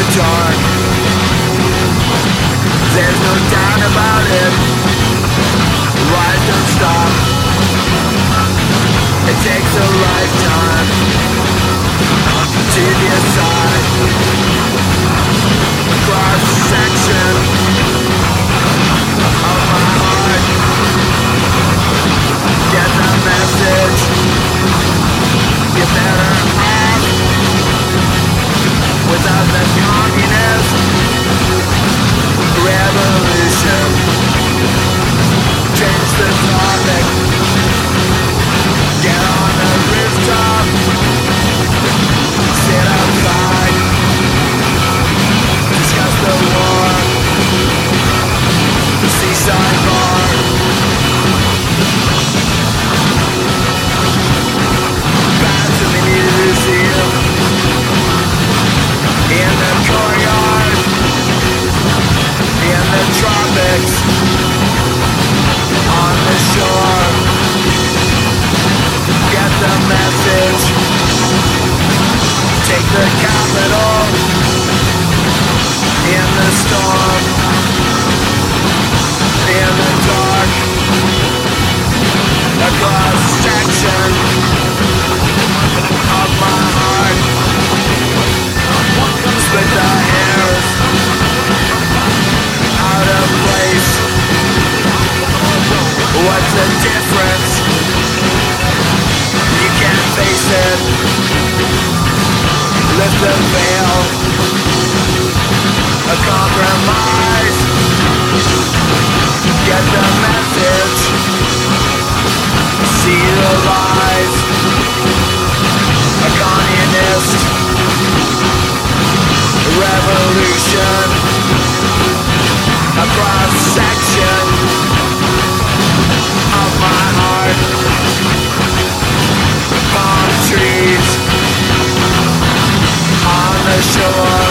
dark. There's no doubt about it. Rise, don't stop. It takes a lifetime to decide. Cross section of my heart. Get the message. You better act without the communist revolution. Change the topic. Get on the rooftop. Sit outside. Discuss the war. The seaside bar. Back to the museum. In the courtyard. In the tropics. On the shore. Get the message. Take the capital. In the storm. In the dark. A cross section of my heart. Split the hairs out of place. What's the difference? You can't face it. Lift the veil. A compromise. Get the message. See the lies. A communist revolution. A cross section of my heart. Palm trees on the shore.